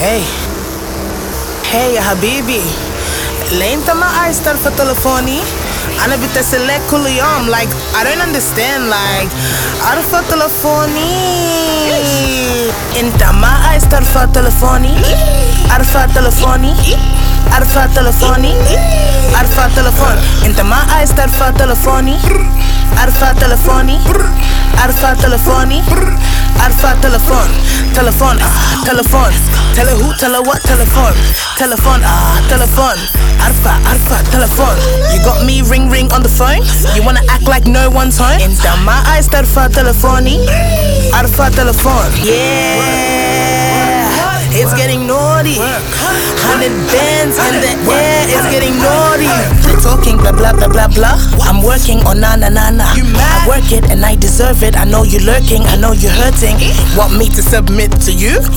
Hey, hey يا حبيبي ليه انت ما عايز ترفع تلفوني؟ أنا بتصلك كل يوم like I don't understand like أرفع تلفوني انت ما عايز ترفع تلفوني أرفع تلفوني أرفع تلفوني أرفع تلفون انت ما عايز ترفع تلفوني أرفع تلفوني أرفع تلفوني أرفع تلفون تلفون تلفون tell who tell her what telephone telephone telephone أرفع تلفون you got me ring on the phone you wanna act like no one's home انت ما عايز ترفع تلفوني أرفع تلفون yeah it's getting naughty 100 bands in the air it's getting naughty talking blah blah blah blah blah I'm working on na na na na I work it and I deserve it I know you're lurking I know you're hurting want me to submit to you